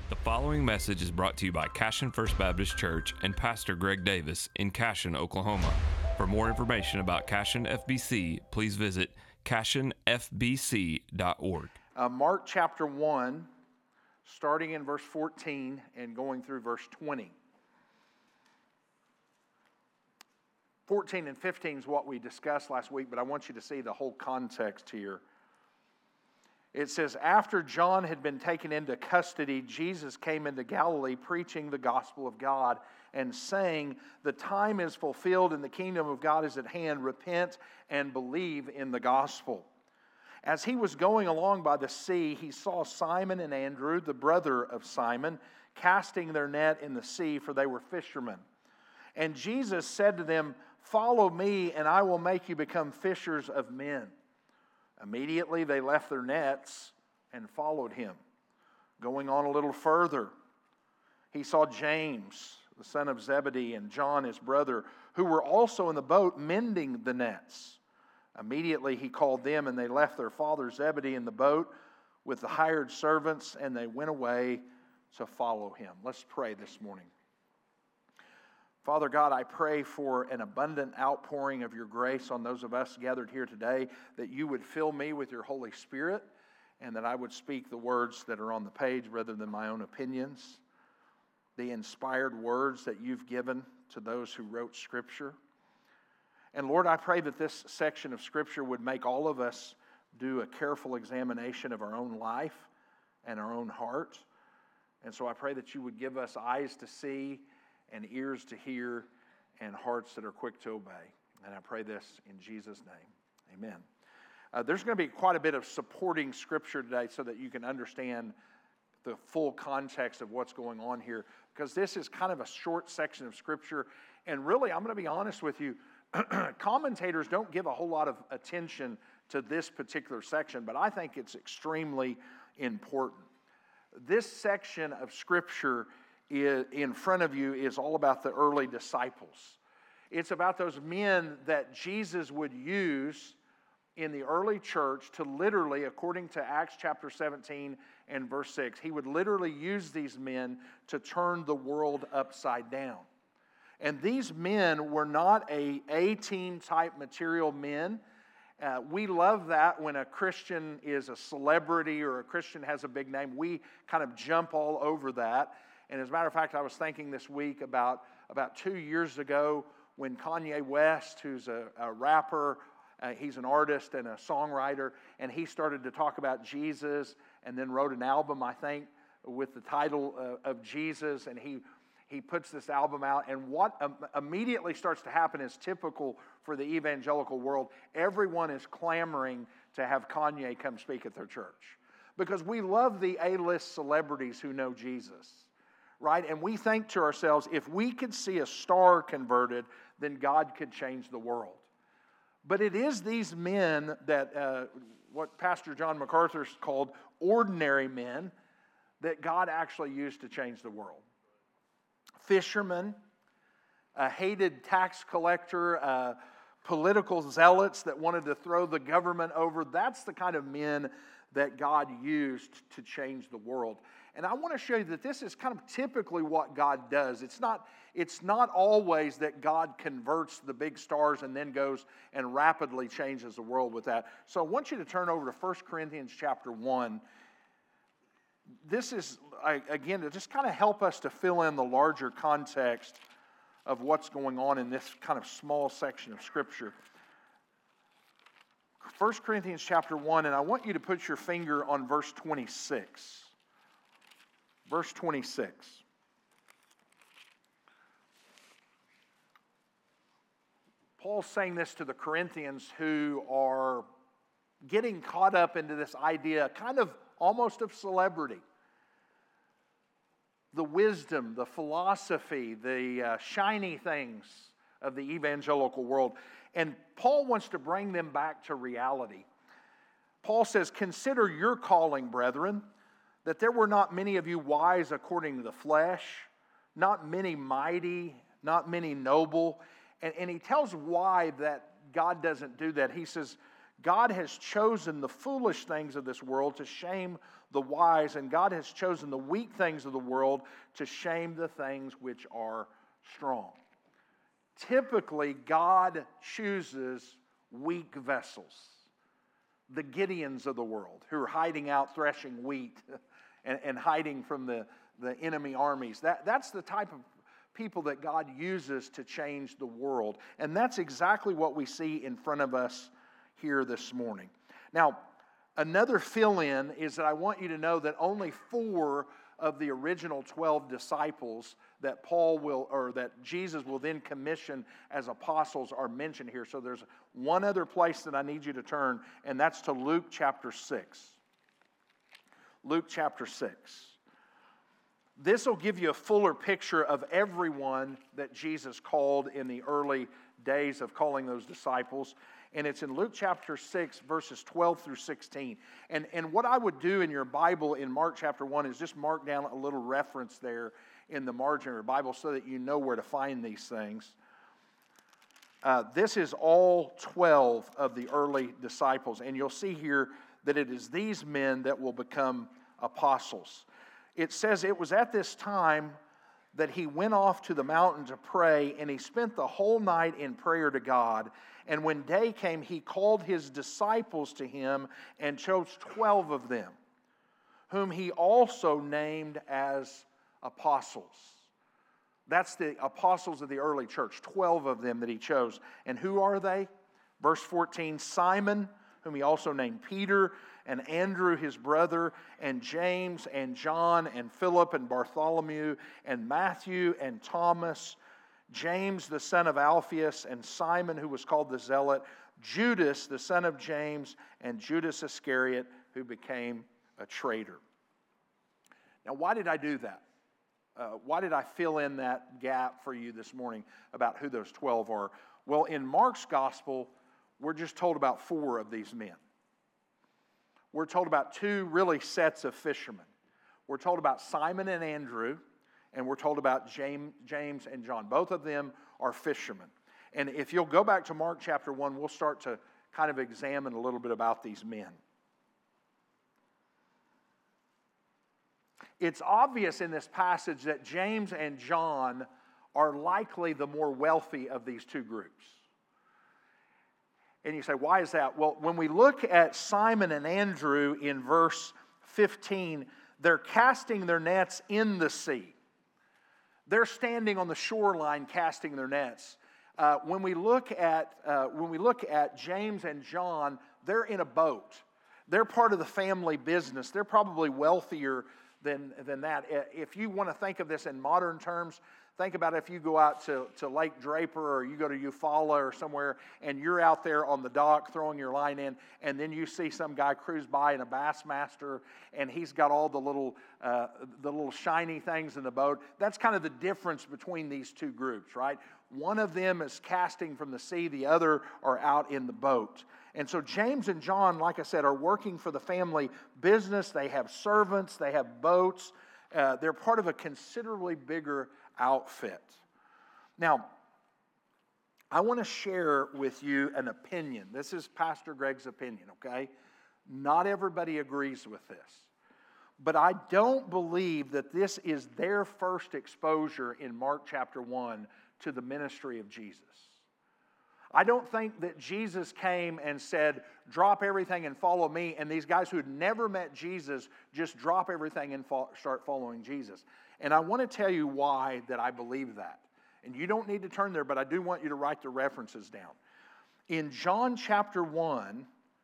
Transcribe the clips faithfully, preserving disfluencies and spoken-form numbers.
The following message is brought to you by Cashion First Baptist Church and Pastor Greg Davis in Cashion, Oklahoma. For more information about Cashion F B C, please visit cashion f b c dot org. Uh, Mark chapter one, starting in verse fourteen and going through verse twenty. fourteen and fifteen is what we discussed last week, but I want you to see the whole context here. It says, after John had been taken into custody, Jesus came into Galilee preaching the gospel of God and saying, the time is fulfilled and the kingdom of God is at hand. Repent and believe in the gospel. As he was going along by the sea, he saw Simon and Andrew, the brother of Simon, casting their net in the sea, for they were fishermen. And Jesus said to them, follow me, and I will make you become fishers of men. Immediately they left their nets and followed him. Going on a little further, he saw James, the son of Zebedee, and John, his brother, who were also in the boat mending the nets. Immediately he called them, and they left their father Zebedee in the boat with the hired servants, and they went away to follow him. Let's pray this morning. Father God, I pray for an abundant outpouring of your grace on those of us gathered here today, that you would fill me with your Holy Spirit, and that I would speak the words that are on the page rather than my own opinions, the inspired words that you've given to those who wrote Scripture. And Lord, I pray that this section of Scripture would make all of us do a careful examination of our own life and our own heart. And so I pray that you would give us eyes to see and ears to hear, and hearts that are quick to obey. And I pray this in Jesus' name. Amen. Uh, there's going to be quite a bit of supporting Scripture today so that you can understand the full context of what's going on here, because this is kind of a short section of Scripture. And really, I'm going to be honest with you, commentators don't give a whole lot of attention to this particular section, but I think it's extremely important. This section of Scripture in front of you is all about the early disciples. It's about those men that Jesus would use in the early church to literally, according to Acts chapter seventeen and verse six, he would literally use these men to turn the world upside down. And these men were not a A-team type material men. Uh, we love that when a Christian is a celebrity or a Christian has a big name. We kind of jump all over that. And as a matter of fact, I was thinking this week about, about two years ago when Kanye West, who's a, a rapper, uh, he's an artist and a songwriter, and he started to talk about Jesus and then wrote an album, I think, with the title uh, of Jesus, and he he puts this album out, and what um, immediately starts to happen is typical for the evangelical world. Everyone is clamoring to have Kanye come speak at their church because we love the A-list celebrities who know Jesus. Right? And we think to ourselves, if we could see a star converted, then God could change the world. But it is these men that, uh, what Pastor John MacArthur called ordinary men, that God actually used to change the world. Fishermen, a hated tax collector, uh, political zealots that wanted to throw the government over. That's the kind of men that God used to change the world. And I want to show you that this is kind of typically what God does. It's not, it's not always that God converts the big stars and then goes and rapidly changes the world with that. So I want you to turn over to First Corinthians chapter one. This is, again, to just kind of help us to fill in the larger context of what's going on in this kind of small section of Scripture. First Corinthians chapter one, and I want you to put your finger on verse twenty-six. Verse twenty-six. Paul's saying this to the Corinthians who are getting caught up into this idea, kind of almost of celebrity. The wisdom, the philosophy, the uh, shiny things of the evangelical world. And Paul wants to bring them back to reality. Paul says, consider your calling, brethren, that there were not many of you wise according to the flesh, not many mighty, not many noble. And, and he tells why that God doesn't do that. He says, God has chosen the foolish things of this world to shame the wise, and God has chosen the weak things of the world to shame the things which are strong. Typically, God chooses weak vessels, the Gideons of the world, who are hiding out threshing wheat and, and hiding from the, the enemy armies. That, that's the type of people that God uses to change the world. And that's exactly what we see in front of us here this morning. Now, another fill-in is that I want you to know that only four of the original twelve disciples that Paul will, or that Jesus will then commission as apostles are mentioned here. So there's one other place that I need you to turn, and that's to Luke chapter six. Luke chapter six. This will give you a fuller picture of everyone that Jesus called in the early days of calling those disciples. And it's in Luke chapter six, verses twelve through sixteen. And, and what I would do in your Bible in Mark chapter one is just mark down a little reference there in the margin of your Bible so that you know where to find these things. Uh, this is all twelve of the early disciples. And you'll see here that it is these men that will become apostles. It says it was at this time that he went off to the mountain to pray, and he spent the whole night in prayer to God. And when day came, he called his disciples to him and chose twelve of them, whom he also named as apostles. That's the apostles of the early church, twelve of them that he chose. And who are they? Verse fourteen, Simon, whom he also named Peter, and Andrew his brother, and James and John and Philip and Bartholomew and Matthew and Thomas, James the son of Alphaeus, and Simon who was called the Zealot, Judas the son of James, and Judas Iscariot who became a traitor. Now, why did I do that? Uh, why did I fill in that gap for you this morning about who those twelve are? Well, in Mark's gospel, we're just told about four of these men. We're told about two really sets of fishermen. We're told about Simon and Andrew, and we're told about James, James and John. Both of them are fishermen. And if you'll go back to Mark chapter one, we'll start to kind of examine a little bit about these men. It's obvious in this passage that James and John are likely the more wealthy of these two groups. And you say, why is that? Well, when we look at Simon and Andrew in verse fifteen, they're casting their nets in the sea. They're standing on the shoreline casting their nets. Uh, when we look at uh, when we look at James and John, they're in a boat. They're part of the family business. They're probably wealthier than, than that. If you want to think of this in modern terms, think about if you go out to, to Lake Draper or you go to Eufaula or somewhere and you're out there on the dock throwing your line in, and then you see some guy cruise by in a Bassmaster and he's got all the little uh, the little shiny things in the boat. That's kind of the difference between these two groups, right? One of them is casting from the sea, the other are out in the boat. And so James and John, like I said, are working for the family business. They have servants, they have boats. Uh, they're part of a considerably bigger outfit. Now, I want to share with you an opinion. This is Pastor Greg's opinion, okay? Not everybody agrees with this. But I don't believe that this is their first exposure in Mark chapter one to the ministry of Jesus. I don't think that Jesus came and said, drop everything and follow me, and these guys who had never met Jesus just drop everything and fo- start following Jesus. And I want to tell you why that I believe that. And you don't need to turn there, but I do want you to write the references down. In John chapter one,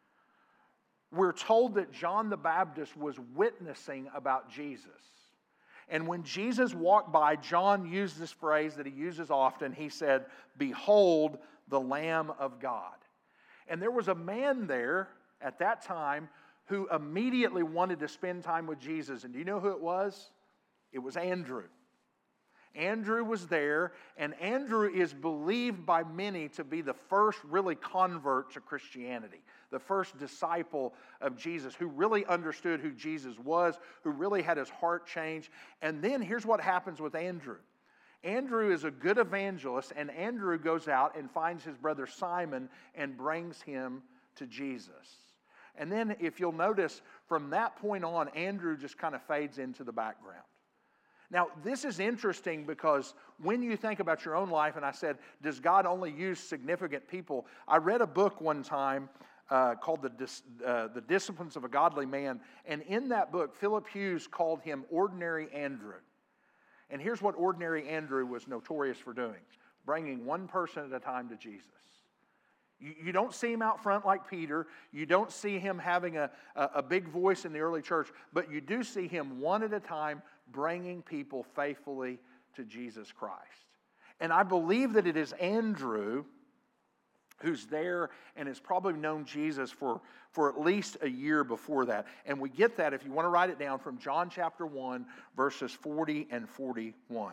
we're told that John the Baptist was witnessing about Jesus. And when Jesus walked by, John used this phrase that he uses often. He said, "Behold the Lamb of God." And there was a man there at that time who immediately wanted to spend time with Jesus. And do you know who it was? It was Andrew. Andrew was there, and Andrew is believed by many to be the first really convert to Christianity, the first disciple of Jesus, who really understood who Jesus was, who really had his heart changed. And then here's what happens with Andrew. Andrew is a good evangelist, and Andrew goes out and finds his brother Simon and brings him to Jesus. And then if you'll notice, from that point on, Andrew just kind of fades into the background. Now, this is interesting because when you think about your own life, and I said, does God only use significant people? I read a book one time uh, called the, Dis- uh, the Disciplines of a Godly Man, and in that book, Philip Hughes called him Ordinary Andrew. And here's what Ordinary Andrew was notorious for doing: bringing one person at a time to Jesus. You, you don't see him out front like Peter. You don't see him having a, a, a big voice in the early church, but you do see him one at a time bringing people faithfully to Jesus Christ. And I believe that it is Andrew who's there and has probably known Jesus for, for at least a year before that. And we get that, if you want to write it down, from John chapter one, verses forty and forty-one.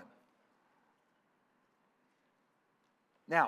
Now,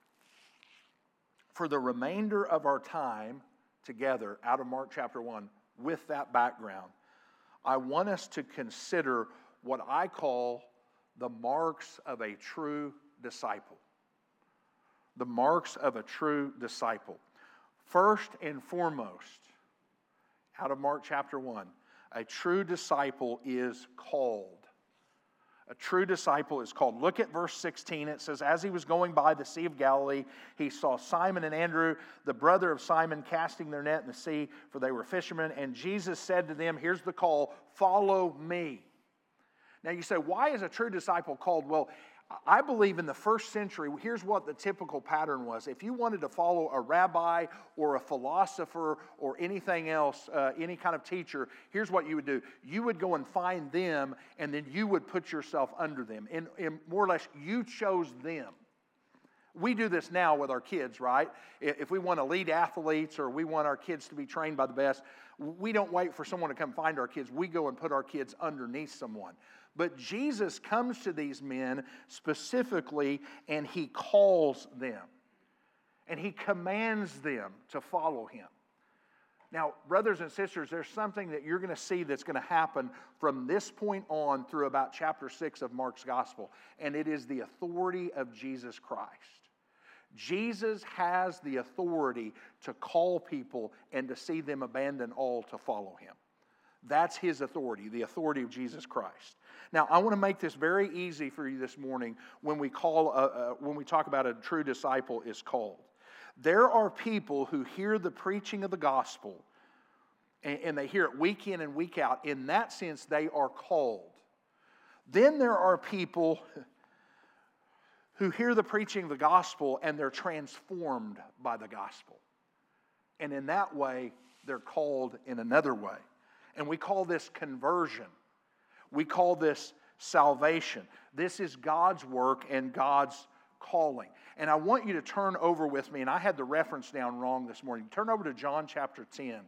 for the remainder of our time together out of Mark chapter one, with that background, I want us to consider what I call the marks of a true disciple. The marks of a true disciple. First and foremost, out of Mark chapter one, a true disciple is called. A true disciple is called. Look at verse sixteen. It says, as he was going by the Sea of Galilee, he saw Simon and Andrew, the brother of Simon, casting their net in the sea, for they were fishermen. And Jesus said to them, here's the call, follow me. Now you say, why is a true disciple called? Well, I believe in the first century, here's what the typical pattern was. If you wanted to follow a rabbi or a philosopher or anything else, uh, any kind of teacher, here's what you would do. You would go and find them, and then you would put yourself under them. And, and more or less, you chose them. We do this now with our kids, right? If we want to lead athletes or we want our kids to be trained by the best, we don't wait for someone to come find our kids. We go and put our kids underneath someone. But Jesus comes to these men specifically, and he calls them. And he commands them to follow him. Now, brothers and sisters, there's something that you're going to see that's going to happen from this point on through about chapter six of Mark's Gospel. And it is the authority of Jesus Christ. Jesus has the authority to call people and to see them abandon all to follow him. That's his authority, the authority of Jesus Christ. Now, I want to make this very easy for you this morning when we call, a, a, when we talk about a true disciple is called. There are people who hear the preaching of the gospel, and, and they hear it week in and week out. In that sense, they are called. Then there are people who hear the preaching of the gospel and they're transformed by the gospel. And in that way, they're called in another way. And we call this conversion. We call this salvation. This is God's work and God's calling. And I want you to turn over with me, and I had the reference down wrong this morning. Turn over to John chapter ten.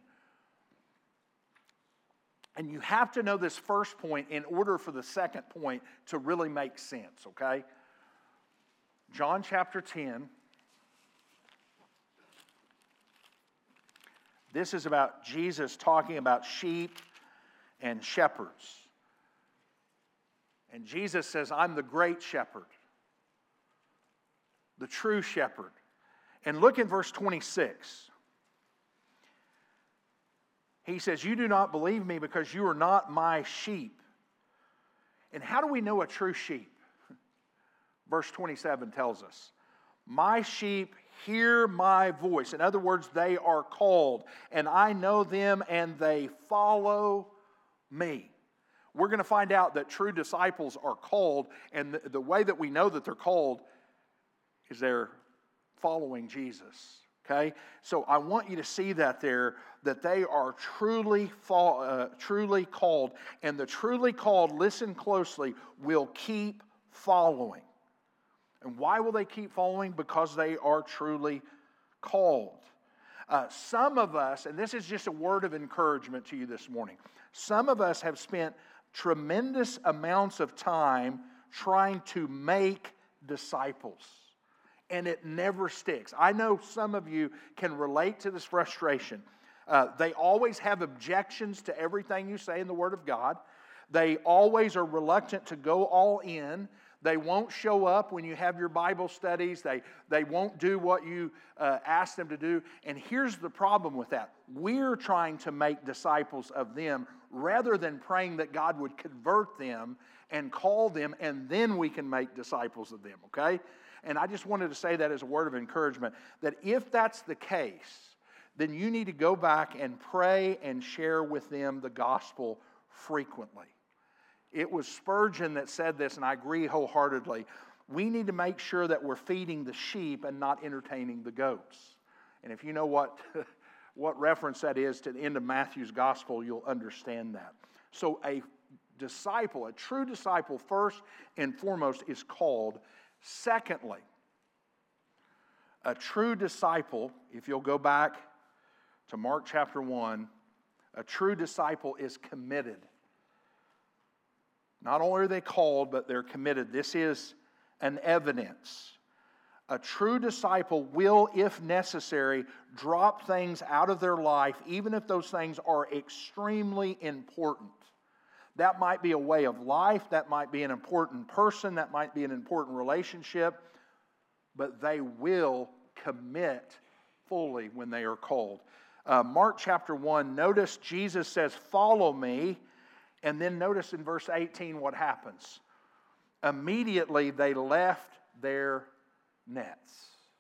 And you have to know this first point in order for the second point to really make sense, okay? John chapter ten. This is about Jesus talking about sheep and shepherds. And Jesus says, I'm the great shepherd, the true shepherd. And look in verse twenty-six. He says, you do not believe me because you are not my sheep. And how do we know a true sheep? Verse twenty-seven tells us, my sheep hear my voice. In other words, they are called, and I know them, and they follow me. We're going to find out that true disciples are called, and the, the way that we know that they're called is they're following Jesus. Okay? So I want you to see that there, that they are truly, fall, uh, truly called, and the truly called, listen closely, will keep following. And why will they keep following? Because they are truly called. Uh, some of us, and this is just a word of encouragement to you this morning, some of us have spent tremendous amounts of time trying to make disciples, and it never sticks. I know some of you can relate to this frustration. Uh, they always have objections to everything you say in the Word of God. They always are reluctant to go all in. They won't show up when you have your Bible studies. They, they won't do what you uh, ask them to do. And here's the problem with that. We're trying to make disciples of them rather than praying that God would convert them and call them, and then we can make disciples of them, okay? And I just wanted to say that as a word of encouragement, that if that's the case, then you need to go back and pray and share with them the gospel frequently. It was Spurgeon that said this, and I agree wholeheartedly. We need to make sure that we're feeding the sheep and not entertaining the goats. And if you know what, what reference that is to the end of Matthew's gospel, you'll understand that. So a disciple, a true disciple, first and foremost, is called. Secondly, a true disciple, if you'll go back to Mark chapter one, a true disciple is committed. Not only are they called, but they're committed. This is an evidence. A true disciple will, if necessary, drop things out of their life, even if those things are extremely important. That might be a way of life, that might be an important person, that might be an important relationship, but they will commit fully when they are called. Uh, Mark chapter one, notice Jesus says, "Follow me." And then notice in verse eighteen what happens. Immediately they left their nets.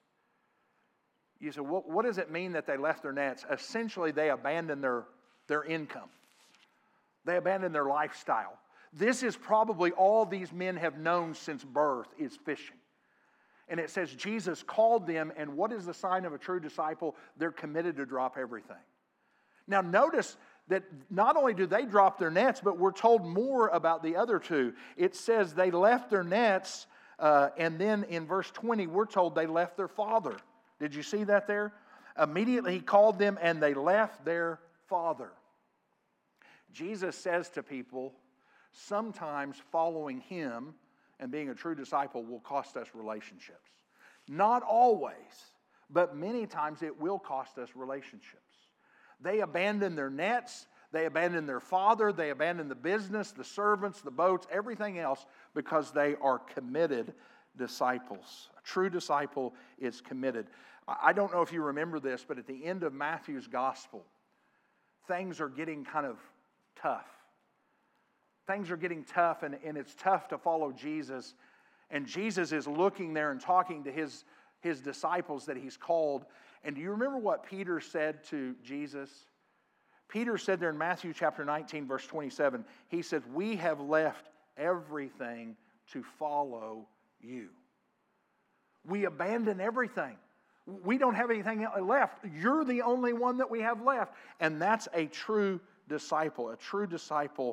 You say, what, what does it mean that they left their nets? Essentially, they abandoned their, their income. They abandoned their lifestyle. This is probably all these men have known since birth is fishing. And it says Jesus called them, and what is the sign of a true disciple? They're committed to drop everything. Now notice that not only do they drop their nets, but we're told more about the other two. It says they left their nets, uh, and then in verse twenty, we're told they left their father. Did you see that there? Immediately he called them, and they left their father. Jesus says to people, sometimes following him and being a true disciple will cost us relationships. Not always, but many times it will cost us relationships. They abandon their nets, they abandon their father, they abandon the business, the servants, the boats, everything else because they are committed disciples. A true disciple is committed. I don't know if you remember this, but at the end of Matthew's gospel, things are getting kind of tough. Things are getting tough, and, and it's tough to follow Jesus. And Jesus is looking there and talking to his, his disciples that he's called. And do you remember what Peter said to Jesus? Peter said there in Matthew chapter nineteen, verse twenty-seven, he said, "We have left everything to follow you." We abandon everything. We don't have anything left. You're the only one that we have left. And that's a true disciple. A true disciple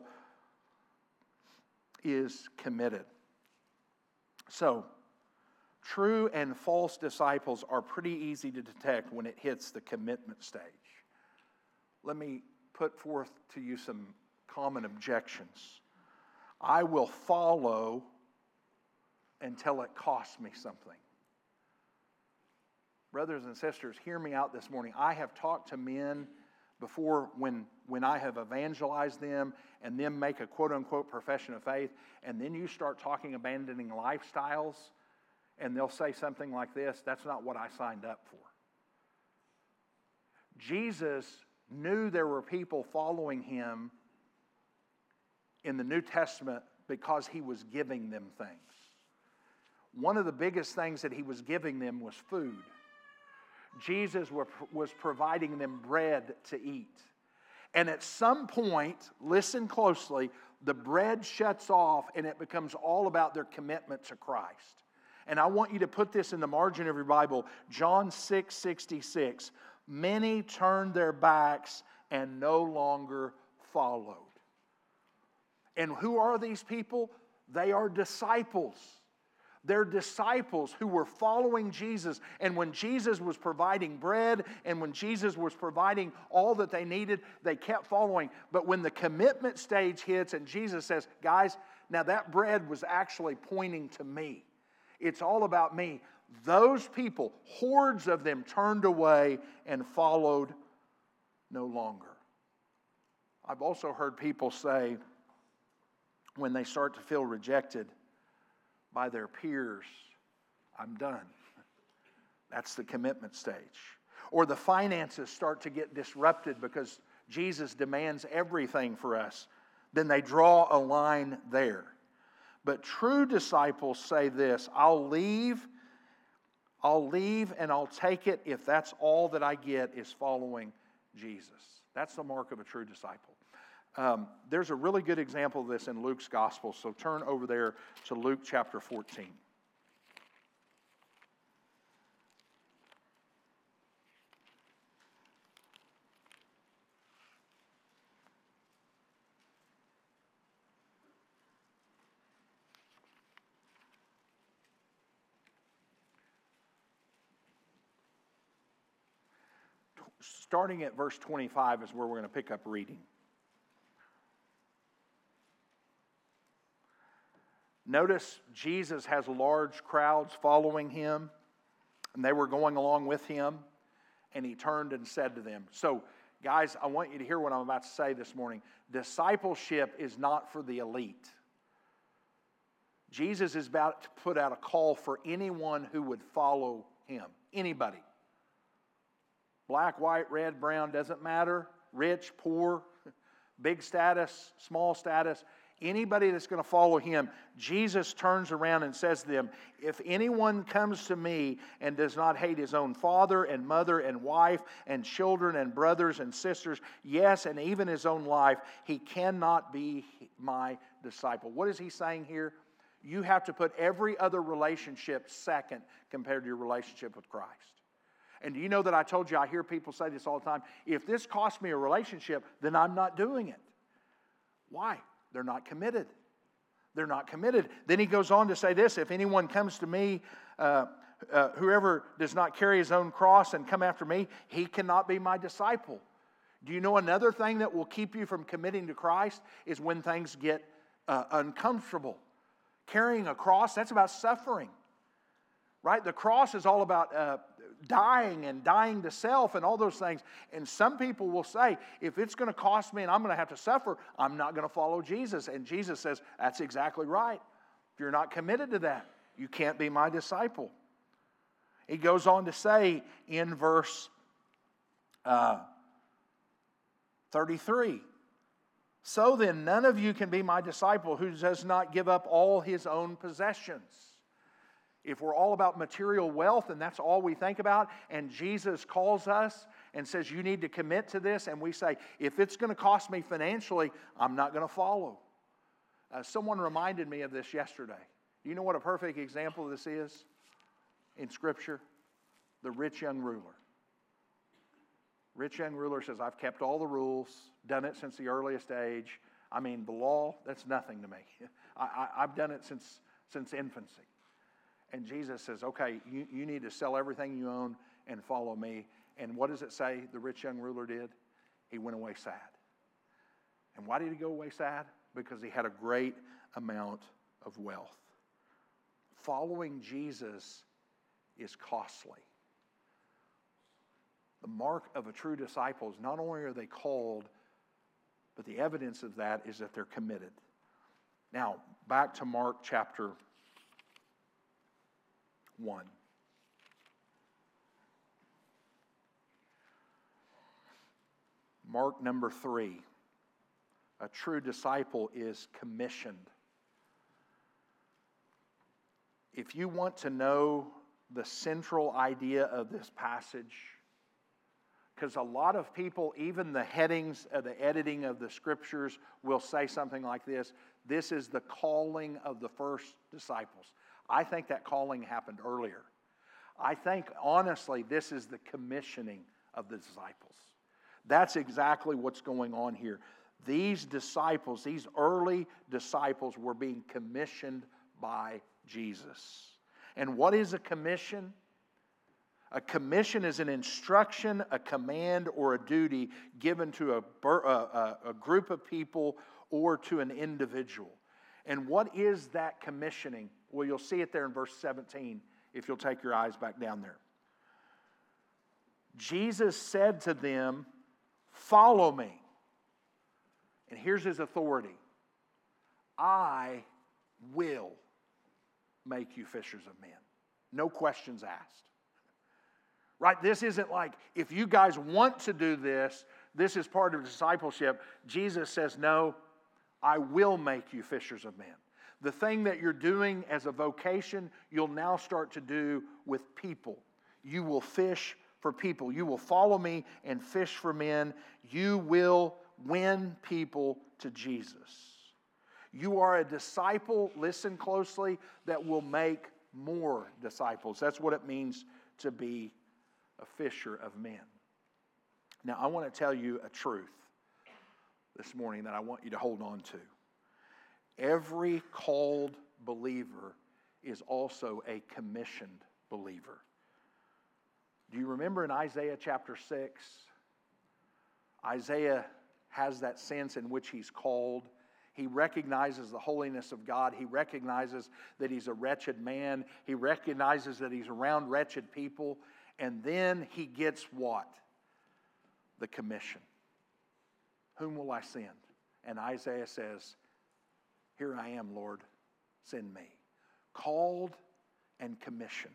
is committed. So, true and false disciples are pretty easy to detect when it hits the commitment stage. Let me put forth to you some common objections. I will follow until it costs me something. Brothers and sisters, hear me out this morning. I have talked to men before when, when I have evangelized them and them make a quote-unquote profession of faith, and then you start talking abandoning lifestyles, and they'll say something like this, "That's not what I signed up for." Jesus knew there were people following him in the New Testament because he was giving them things. One of the biggest things that he was giving them was food. Jesus was providing them bread to eat. And at some point, listen closely, the bread shuts off and it becomes all about their commitment to Christ. And I want you to put this in the margin of your Bible. John six sixty-six. Many turned their backs and no longer followed. And who are these people? They are disciples. They're disciples who were following Jesus. And when Jesus was providing bread and when Jesus was providing all that they needed, they kept following. But when the commitment stage hits and Jesus says, "Guys, now that bread was actually pointing to me. It's all about me." Those people, hordes of them, turned away and followed no longer. I've also heard people say when they start to feel rejected, by their peers, I'm done. That's the commitment stage. Or the finances start to get disrupted because Jesus demands everything for us. Then they draw a line there. But true disciples say this, I'll leave, I'll leave and I'll take it if that's all that I get is following Jesus. That's the mark of a true disciple. Um, there's a really good example of this in Luke's gospel, so turn over there to Luke chapter fourteen. Starting at verse twenty-five is where we're going to pick up reading. Notice Jesus has large crowds following him, and they were going along with him, and he turned and said to them. So, guys, I want you to hear what I'm about to say this morning. Discipleship is not for the elite. Jesus is about to put out a call for anyone who would follow him. Anybody. Black, white, red, brown, doesn't matter. Rich, poor, big status, small status. Anybody that's going to follow him, Jesus turns around and says to them, if anyone comes to me and does not hate his own father and mother and wife and children and brothers and sisters, yes, and even his own life, he cannot be my disciple. What is he saying here? You have to put every other relationship second compared to your relationship with Christ. And do you know that I told you, I hear people say this all the time, if this costs me a relationship, then I'm not doing it. Why? They're not committed. They're not committed. Then he goes on to say this, if anyone comes to me, uh, uh, whoever does not carry his own cross and come after me, he cannot be my disciple. Do you know another thing that will keep you from committing to Christ is when things get uh, uncomfortable. Carrying a cross, that's about suffering. Right? The cross is all about uh, dying and dying to self and all those things. And some people will say, if it's going to cost me and I'm going to have to suffer, I'm not going to follow Jesus. And Jesus says, that's exactly right. If you're not committed to that, you can't be my disciple. He goes on to say in verse uh, thirty-three, so then none of you can be my disciple who does not give up all his own possessions. If we're all about material wealth and that's all we think about, and Jesus calls us and says, you need to commit to this, and we say, if it's going to cost me financially, I'm not going to follow. Uh, someone reminded me of this yesterday. Do you know what a perfect example of this is in Scripture? The rich young ruler. Rich young ruler says, I've kept all the rules, done it since the earliest age. I mean, the law, that's nothing to me. I, I, I've done it since, since infancy. And Jesus says, okay, you, you need to sell everything you own and follow me. And what does it say the rich young ruler did? He went away sad. And why did he go away sad? Because he had a great amount of wealth. Following Jesus is costly. The mark of a true disciple is not only are they called, but the evidence of that is that they're committed. Now, back to Mark chapter one. Mark number three. A true disciple is commissioned. If you want to know the central idea of this passage, because a lot of people, even the headings of the editing of the Scriptures will say something like this, this is the calling of the first disciples. I think that calling happened earlier. I think, honestly, this is the commissioning of the disciples. That's exactly what's going on here. These disciples, these early disciples were being commissioned by Jesus. And what is a commission? A commission is an instruction, a command, or a duty given to a, a, a group of people or to an individual. And what is that commissioning? Well, you'll see it there in verse seventeen, if you'll take your eyes back down there. Jesus said to them, follow me. And here's his authority. I will make you fishers of men. No questions asked. Right? This isn't like, if you guys want to do this, this is part of discipleship. Jesus says, no, I will make you fishers of men. The thing that you're doing as a vocation, you'll now start to do with people. You will fish for people. You will follow me and fish for men. You will win people to Jesus. You are a disciple, listen closely, that will make more disciples. That's what it means to be a fisher of men. Now, I want to tell you a truth this morning that I want you to hold on to. Every called believer is also a commissioned believer. Do you remember in Isaiah chapter six? Isaiah has that sense in which he's called. He recognizes the holiness of God. He recognizes that he's a wretched man. He recognizes that he's around wretched people. And then he gets what? The commission. Whom will I send? And Isaiah says, here I am, Lord, send me. Called and commissioned.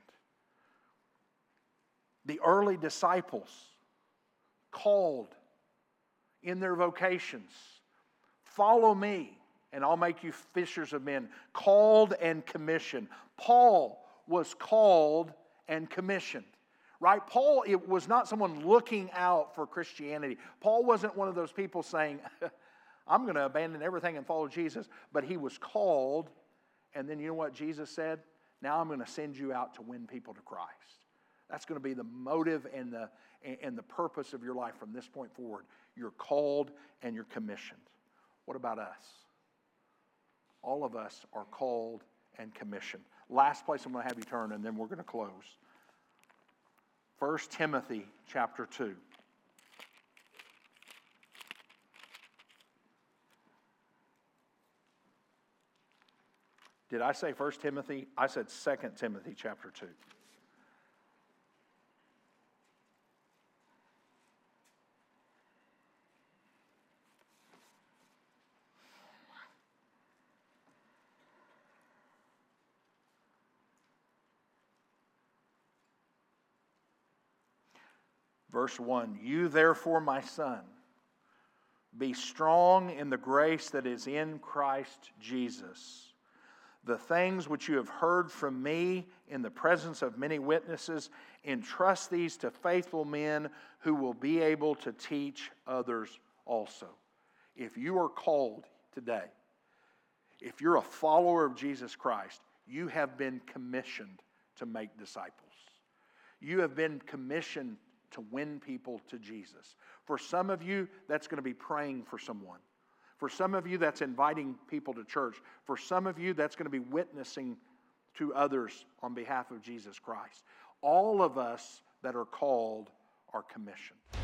The early disciples, called in their vocations. Follow me, and I'll make you fishers of men. Called and commissioned. Paul was called and commissioned. Right? Paul, it was not someone looking out for Christianity. Paul wasn't one of those people saying, I'm going to abandon everything and follow Jesus. But he was called, and then you know what Jesus said? Now I'm going to send you out to win people to Christ. That's going to be the motive and the, and the purpose of your life from this point forward. You're called and you're commissioned. What about us? All of us are called and commissioned. Last place I'm going to have you turn, and then we're going to close. First Timothy chapter two. Did I say First Timothy? I said Second Timothy chapter two. Verse one, you therefore, my son, be strong in the grace that is in Christ Jesus. The things which you have heard from me in the presence of many witnesses, entrust these to faithful men who will be able to teach others also. If you are called today, if you're a follower of Jesus Christ, you have been commissioned to make disciples. You have been commissioned to win people to Jesus. For some of you, that's going to be praying for someone. For some of you, that's inviting people to church. For some of you, that's going to be witnessing to others on behalf of Jesus Christ. All of us that are called are commissioned.